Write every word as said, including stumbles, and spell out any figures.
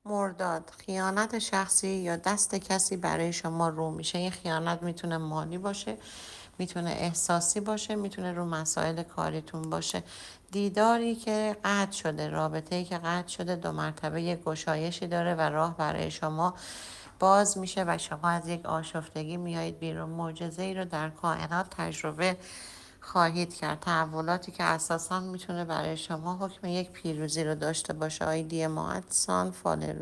مرداد، خیانت شخصی یا دست کسی برای شما رو میشه. این خیانت میتونه مالی باشه، میتونه احساسی باشه، میتونه رو مسائل کاریتون باشه. دیداری که قطع شده، رابطه‌ای که قطع شده، دو مرتبه یک گشایشی داره و راه برای شما باز میشه و شما از یک آشفتگی میایید بیرون. معجزه ای رو در کائنات تجربه خواهید کرد. تحولاتی که اساسا میتونه برای شما حکم یک پیروزی رو داشته باشه. آیدی ما ادسان فالر